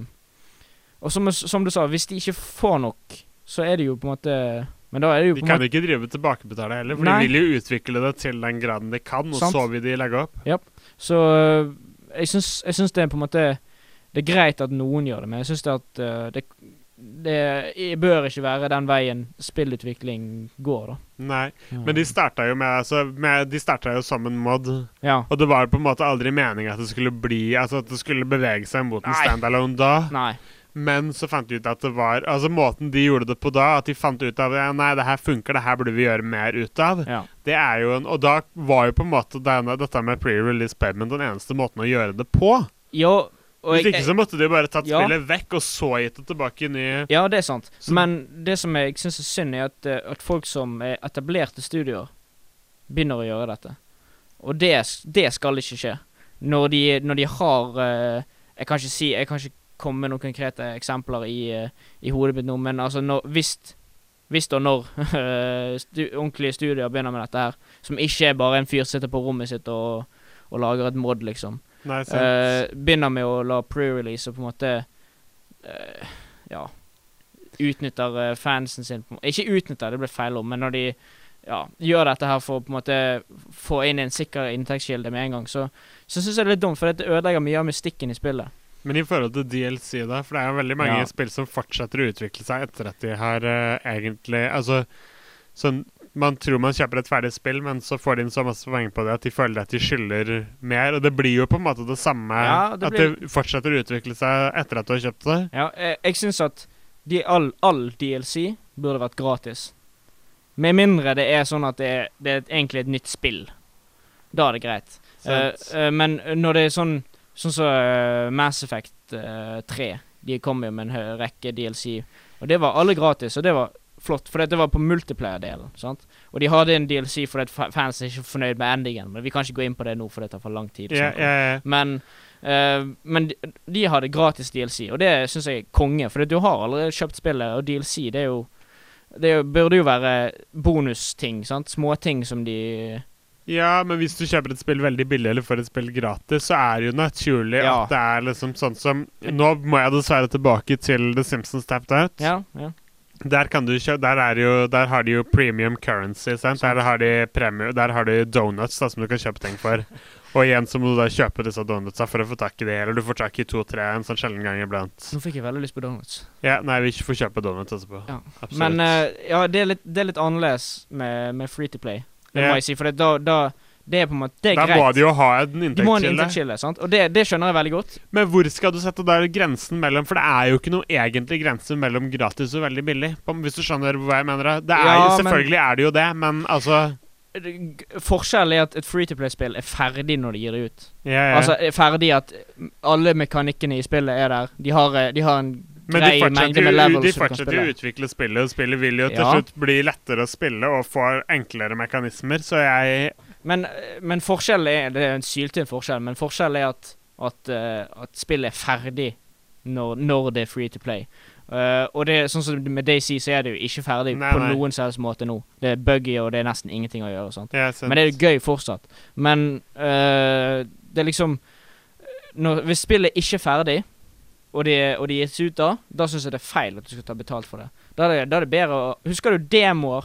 og som, som du sa, hvis de ikke får nok, så er det jo på en måte... Men da er det jo de på kan måte... ikke drive tilbakebetale heller, for Nei. de vil jo utvikle det til den graden de kan, og sant? Så vil de legge opp. Ja, så uh, jeg, synes, jeg synes det er på en måte... Det er greit at noen gjør det, men jeg synes det at uh, det, det bør ikke være den veien spillutvikling går da. Nei, ja. Men de startet jo med, altså, med de startet jo som en mod, ja. Og det var på en måte aldri meningen at det skulle bli, altså at det skulle bevege seg mot en Nei. standalone da. Nei. Men så fant de ut at det var, altså måten de gjorde det på da, at de fant ut av, ja, nei, det her funker, det her burde vi gjøre mer ut av. Ja. Det er jo en, og da var jo på en måte denne, dette med pre-release payment den eneste måten å gjøre det på. Jo, og Hvis jeg, ikke så måtte de bare tatt ja. spillet vekk, og så gitt det tilbake inn i... Ja, det er sant. Så. Men det som jeg synes er synd er at, at folk som er etablerte studier begynner å gjøre dette. Og det, det skal ikke skje. Når de, når de har... Uh, jeg kan ikke si... Jeg kan ikke komme med noen konkrete eksempler i, uh, i hodet mitt nå, men altså, når, hvis, hvis og når stu, ordentlige studier begynner med dette her, som ikke er bare en fyr sitter på rommet sitt og, og lager et mod, liksom. Nei, uh, begynner med å la pre-release og på en måte uh, ja utnytter uh, fansen sin på, ikke utnytter, det ble feil om, men når de ja, gjør dette her for å på en måte få inn en sikker inntektskilde med en gang, så, så synes jeg det er litt dumt, for dette ødelegger mye av mystikken i spillet. Men i forhold til D L C da, for det er jo veldig mange ja. spill som fortsetter å utvikle seg etter at de har uh, egentlig, altså sånn, man tror man kjøper et ferdig spill, men så får de inn så masse penger på det at de føler at de skylder mer, og det blir jo på en måte det samme, ja, det at blir... det fortsetter å utvikle seg etter at du har kjøpt det. Ja, jeg, jeg synes at de, all, all D L C burde vært gratis. Med mindre det er sånn at det er, det er egentlig et nytt spill. Da er det greit. Uh, uh, men når det er sånn, sånn som uh, Mass Effect uh, tre, de kom jo med en rekke D L C, og det var alle gratis, og det var flott, for det var på multiplayer-delen, sant? Og de hadde en D L C for at fans er ikke fornøyd med endingen, men vi kan ikke gå inn på det nå, for det tar for lang tid. Yeah, yeah, yeah. Men, uh, men de, de hadde gratis D L C, og det synes jeg er konge, for du har allerede kjøpt spillet, og D L C, det er jo, det burde jo være bonusting, sant? Småting som de... Ja, men hvis du kjøper et spill veldig billig eller får et spill gratis, så er det jo naturlig ja. At det er liksom sånn som... Nå må jeg dessverre tilbake til The Simpsons Tapped Out. Ja, ja. Der kan du kjøpe, der, er jo, der har de jo premium currency, sant? Der har de premium, der har de donuts da, som du kan kjøpe ting for. Og igjen så må du da kjøpe disse donutsa for å få tak i det, eller du får tak i to-tre en sånn sjelden gang iblant. Nå fikk jeg veldig lyst på donuts. Ja, nei, vi får kjøpe donuts etterpå. Ja. Absolutt. Men uh, ja, det er litt, det er litt annerledes med, med free to play. Det Ja. må jeg si, for det, da, da det er på en måte, det er Da greit. må de jo ha en De må ha en inntektskilde. inntektskilde, sant? Og det, det skjønner jeg veldig godt. Men hvor skal du sette der grensen mellom, for det er jo ikke noe egentlig grense mellom gratis og veldig billig, på, hvis du skjønner hva jeg mener da. Det er, Ja, jo- men- selvfølgelig er det jo det, men altså... G- Forskjellen er at et free to play-spill er ferdig når de gir det ut. Ja, ja. Altså, er ferdig at alle mekanikkene i spillet er der. De har, eh, de har en Men de grei mengde fortsetter, med jo, levels de som du kan fortsetter jo å spille. utvikle spillet, og spillet vil jo til Ja. slutt bli lettere å spille og få enklere mekanismer, så jeg... Men, men forskjellen er Det er en syltynn forskjell, men forskjellen er at, at, eh, at spillet er ferdig når, når det er free to play. Eh, og det er sånn som med Daisy, så er det jo ikke ferdig Nei, på nei. noen selvs måte nå. Det er buggy, og det er nesten ingenting å gjøre. Sant? Ja, sant. Men det er jo gøy fortsatt. Men eh, det er liksom når, Hvis spillet ikke er ferdig, og de, og de gis ut da, da syns jeg det er feil at du skal ta betalt for det. Da er det, da er det bedre å Husker du demoer?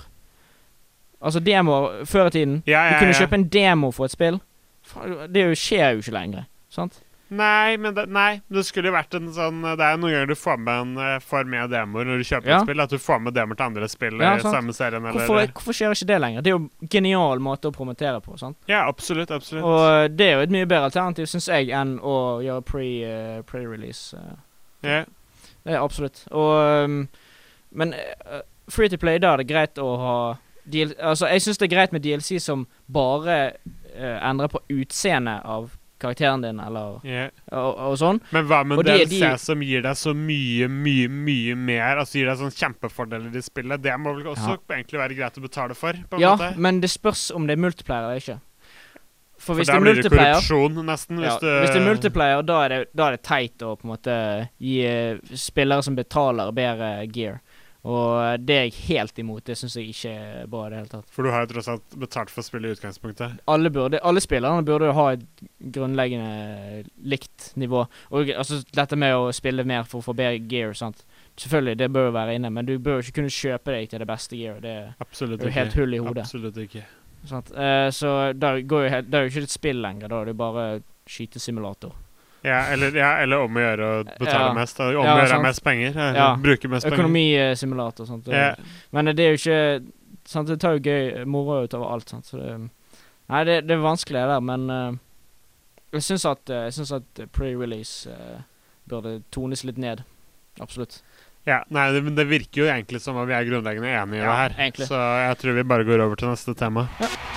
Altså demoer før i tiden. Ja, ja, Du kunne ja. kjøpe en demo for et spill. Faen, Det er jo, skjer jo ikke lenger. Sant? Nei, men det, nei, det skulle jo vært en sånn Det er noen ganger du får med en eh, får med demoer når du kjøper Ja. et spill, at du får med demoer til andre spill Ja, i sant. samme serien, eller Hvorfor, hvorfor skjer ikke det lenger? Det er jo en genial måte å promotere på. Sant? Ja, absolutt, absolutt. Og det er jo et mye bedre alternativ, syns jeg, enn å gjøre pre, uh, pre-release. Uh. ja. Det er absolutt. Og um, Men uh, free to play, da er det greit å ha D L Altså, jeg syns det er greit med D L C som bare uh, endrer på utseendet av karakteren din, eller ja. og, og sånn. Men hva med Og de- D L C de- som gir deg så mye, mye, mye mer? Altså gir deg sånn kjempefordeler i spillet? Det må vel også egentlig være greit å betale for? På en Ja, måte? men det spørs om det er multiplayer eller ikke. For For hvis da det er blir det multiplayer korrupsjon, nesten. Hvis, ja, du, hvis det er multiplayer, da er det, da er det teit å på en måte gi eh, spillere som betaler, bedre gear. Og eh, det er jeg helt imot. Det syns jeg ikke er bra i det hele tatt. For du har jo tross alt betalt for spillet i utgangspunktet. Alle, burde, alle spillerne burde jo ha et grunnleggende likt nivå. Og altså, dette med å spille mer for å få bedre gear, sant. Selvfølgelig, det bør jo være inne, men du bør jo ikke kunne kjøpe deg til det beste gear. Det Absolutt er jo ikke. helt hull i hodet. Absolutt ikke. Sant? Eh, så da går jo helt, da er jo ikke et spill lenger, da er det bare skytesimulator. Ja, eller, ja, eller om å gjøre å betale Ja. mest. Om å Ja, gjøre sant. mest penger. Ja, Ja. Bruke mest penger. Økonomisimulator. Sant? Ja. Men det er jo ikke sant? Det tar jo gøy moro ut over alt. Sant? Så det, nei, det, det er vanskelig det der, men uh, jeg syns at, uh, jeg synes at pre-release uh, burde tones litt ned. Absolutt. Ja, nei, det, men det virker jo egentlig som om vi er grunnleggende enige i Ja, det her. egentlig. Så jeg tror vi bare går over til neste tema.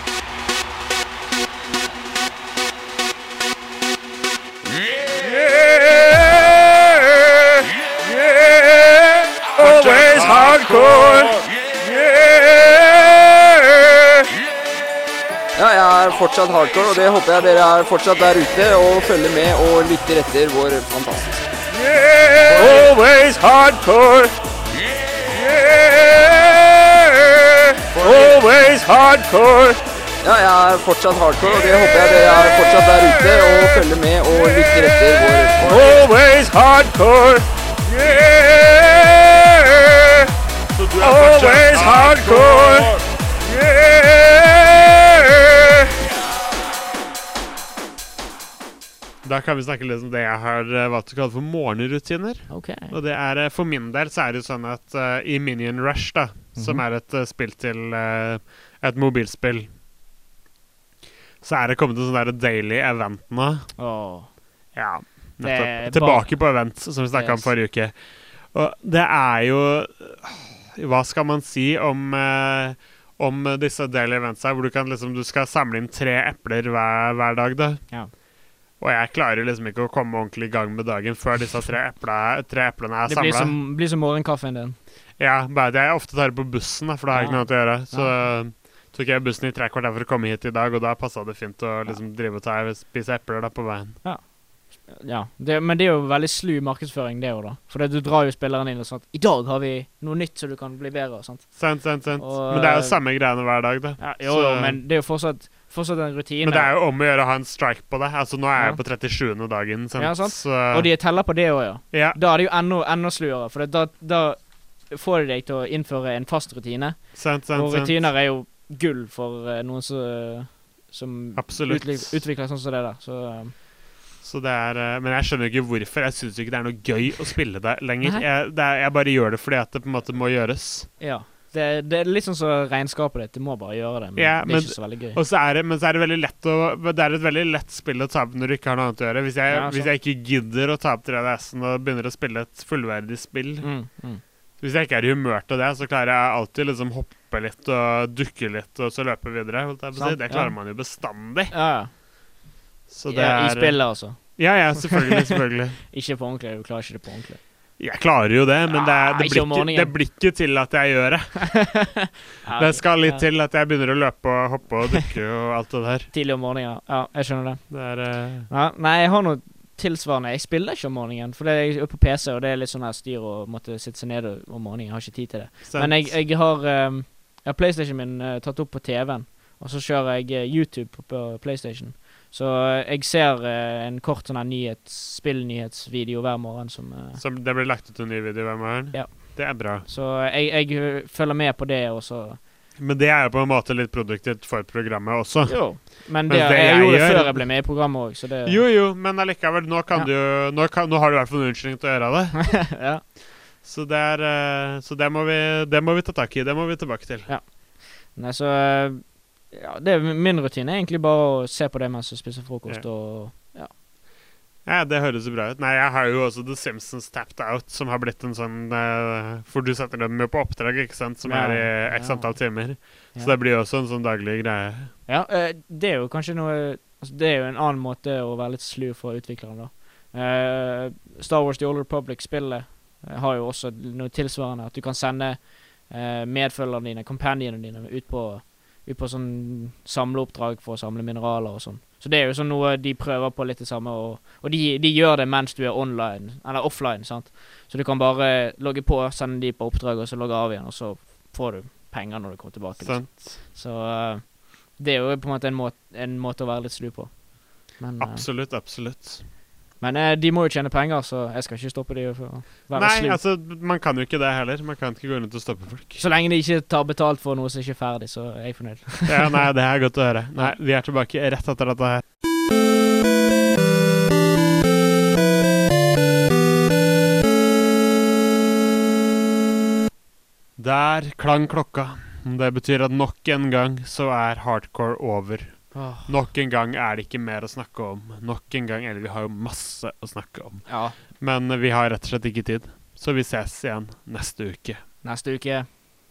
Always hardcore. Ja, jeg er fortsatt hardcore, og det håper jeg dere er fortsatt der ute og følger med og lytter etter vår fantastiske. Always hardcore. Always hardcore. Ja, jeg er fortsatt hardcore, og det håper jeg dere er fortsatt der ute og følger med og lytter etter vår Always hardcore. Always hardcore. Da kan vi snakke litt om det jeg har uh, valgt å kalle for morgenrutiner. Ok. Og det er, uh, for min del så er det jo sånn at uh, i Minion Rush, da, som er et uh, spill til uh, et mobilspill, så er det kommet en sånn der daily event nå. Åh. Ja, Det nettopp. er Tilbake på event, som vi snakket om Yes. forrige uke. Og det er jo Hva skal man si om eh, Om disse daily eventsa, hvor du kan liksom Du skal samle inn tre epler hver, hver dag, da. Ja. Og jeg klarer liksom ikke å komme ordentlig i gang med dagen før disse tre, epla, tre eplene er Det blir samla. som, blir som morgenkaffen din. Ja, bare at jeg ofte tar det på bussen, da, for da har jeg Ja. ikke noe annet å gjøre. Så tok jeg bussen i tre kvarter for å komme hit i dag, og da passa det fint å liksom drive og ta, spise epler da på veien. Ja, det, men det er jo veldig slu markedsføring, det jo da. For det, du drar jo spilleren inn og sånn at I dag har vi noe nytt så du kan bli bedre, sant? Sant, sant, sant. Og, Men det er jo eh, samme greiene hver dag, da. Ja, jo, jo, Så- men det er jo fortsatt, fortsatt en rutine. Men det er jo om å gjøre å ha en strike på det. Altså, nå er jeg Ja. på trettisjuende dagen, sant? Ja, sant. Så, Og de teller på det òg, ja. ja, Da er det jo enda, enda sluere, for det, da, da får de deg til å innføre en fast rutine. sant, sant, Og sant. rutiner er jo gull for eh, noen som som Absolutt. utlik, utvikler sånn som det der. Så, um, Så det er, eh, men jeg skjønner ikke hvorfor. Jeg synes ikke det er noe gøy å spille det lenger. Nei. Jeg, det er, jeg bare gjør det fordi at det på en måte må gjøres. ja. Det, det er litt sånn som regnskapet ditt. Du må bare gjøre det, men Ja, det er men- ikke så veldig gøy. Og så er det, men så er det veldig lett å Det er et veldig lett spill å ta opp når du ikke har noe annet å gjøre. Hvis jeg, Ja, sant. hvis jeg ikke gidder å ta opp tre D S-en og begynner å spille et fullverdig spill Mm, mm. Hvis jeg ikke er i humør til det, så klarer jeg alltid liksom hoppe litt og dukke litt og så løpe videre. holdt jeg på å si. Sant, Det ja. klarer man jo bestandig. Ja, ja. Så det ja. I er spillet, altså. Ja, ja, selvfølgelig. selvfølgelig Ikke på ordentlig. Du klarer ikke det på ordentlig. Jeg klarer jo det, men det, er, Ja, det, ikke blir om ikke, morgenen. det blir ikke til at jeg gjør det. Ja, Det skal litt ja. til at jeg begynner å løpe og hoppe og dukke og alt det der. Tidlig om morgenen, ja. ja. Jeg skjønner det. Det er eh, Ja, nei, jeg har noe tilsvarende. Jeg spiller ikke om morgenen, for det er jeg oppe på P C, og det er litt sånn her styr å måtte sitte seg ned om morgenen. Jeg har ikke tid til det. sant. Men jeg, jeg har um, Jeg har PlayStation min uh, tatt opp på T V-en, og så kjører jeg uh, YouTube på, på PlayStation. Så uh, jeg ser uh, en kort sånn her nyhets, spillnyhetsvideo hver morgen som uh, Som det blir lagt ut en ny video hver morgen? Ja. Det er bra. Så jeg, jeg uh, følger med på det, og så Men det er jo på en måte litt produktivt for programmet også. Jo. Men Mens det, det jeg, jeg gjorde det gjør- før jeg ble med i programmet òg, så det Jo, jo, men allikevel, nå kan Ja. du jo nå, kan, nå har du i hvert fall en unnskyldning til å gjøre det. Ja. Så det er eh, Så det må, vi, det må vi ta tak i. Det må vi tilbake til. Nei, så uh, Ja, det er min rutine. Egentlig bare å se på det mens jeg spiser frokost, Ja. og Ja, det høres jo bra ut. Nei, jeg har jo også The Simpsons Tapped Out, som har blitt en sånn eh, For du setter dem jo på oppdrag, ikke sant, som Ja, er i x ja. antall timer. Så Ja. det blir jo også en sånn daglig greie. Ja, eh, det er jo kanskje noe altså, Det er jo en annen måte å være litt slu for utvikleren, da. Eh, Star Wars The Old Republic-spillet eh, har jo også noe tilsvarende. At du kan sende uh, medfølgerne dine, companionene dine, ut på, ut på sånn samleoppdrag for å samle mineraler og sånn. Så det er jo sånn noe de prøver på litt det samme, og, og de, de gjør det mens du er online, eller offline, sant. Så du kan bare logge på, sende de på oppdrag, og så logge av igjen, og så får du penger når du kommer tilbake. Liksom. Sant? Så uh, det er jo på en måte en, måte, en måte å være litt slu på. Men, uh, Absolutt, absolutt. men uh, de må jo tjene penger, så jeg skal ikke stoppe de for å være Nei, slu. altså, man kan jo ikke det heller. Man kan ikke gå rundt og stoppe folk. Så lenge de ikke tar betalt for noe som ikke er ferdig, så er jeg fornøyd. Ja, nei, det er godt å høre. Nei, vi er tilbake rett etter dette her. Der klang klokka. Det betyr at nok en gang så er hardcore over. Åh, Nok en gang er det ikke mer å snakke om. Nok en gang, eller vi har jo masse å snakke om. ja, Men vi har rett og slett ikke tid. Så vi ses igjen neste uke. neste uke.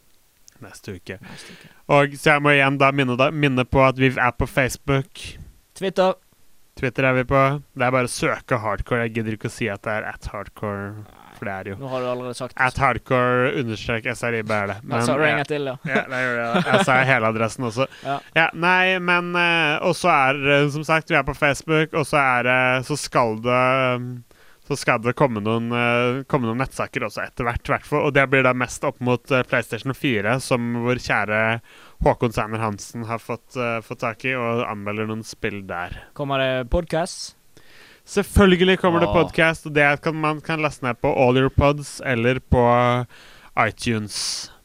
Neste uke. Neste uke. Og så jeg må igjen da minne, da, minne på at vi er på Facebook. Twitter. Twitter er vi på. Det er bare å søke hardcore. Jeg gidder ikke å si at det er at hardcore, for det er det jo. Nå har du allerede sagt At hardcore understrek S R I B er det. Men, så ja, ringer jeg til, ja. ja, det gjør det. Jeg sa hele adressen også. Ja. Ja, nei, men eh, Og så er det, som sagt, vi er på Facebook, og så er det Så skal det um, Så skal det komme noen, eh, komme noen nettsaker også etter hvert, hvert fall. Og det blir da mest opp mot eh, PlayStation fire, som vår kjære Håkon Sæner Hansen har fått, eh, fått tak i, og anmelder noen spill der. Kommer det podcast? Selvfølgelig kommer det Åh. podcast, og det kan man kan laste ned på All Your Pods eller på iTunes.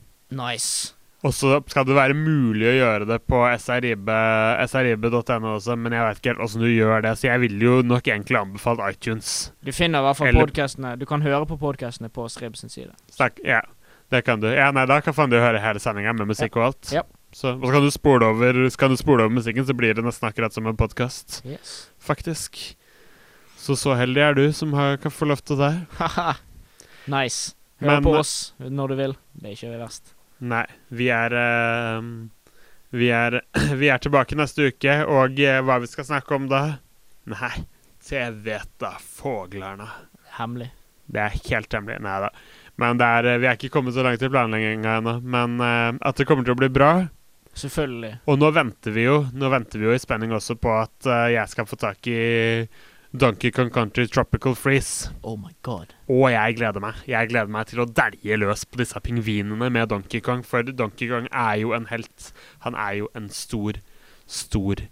Nice. Og så skal det være mulig å gjøre det på srib punktum no også, men jeg vet ikke helt hvordan du gjør det, så jeg vil jo nok egentlig anbefale iTunes. Du finner i hvert fall Eller- podcastene. Du kan høre på podcastene på Strib sin side. Takk, ja, det kan du. Ja, nei, da kan faen du høre hele sendingen med musikk og alt. Ja. Så, og så kan du spole over, så kan du spole over musikken, så blir det nesten akkurat som en podcast, Yes. faktisk. Så så heldig er du som har, kan få lov til det. Haha. Nice. Hør Men- på oss når du vil. Det er ikke verst. Nei, vi er eh, vi er Vi er tilbake neste uke, og eh, hva vi skal snakke om da? Nei, det vet da foglerne. Hemmelig. Det er helt hemmelig. Nei da. Men det er, eh, vi er ikke kommet så langt i planlegginga ennå. Men eh, at det kommer til å bli bra. Selvfølgelig. Og nå venter vi jo Nå venter vi jo i spenning også på at eh, jeg skal få tak i Donkey Kong Country Tropical Freeze. Oh my god. Og jeg gleder meg. Jeg gleder meg til å dælje løs på disse pingvinene med Donkey Kong, for Donkey Kong er jo en helt. Han er jo en stor, stor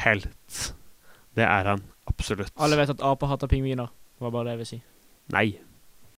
helt. Det er han absolutt. Alle vet at aper hater pingviner. Det var bare det jeg vil si. Nei.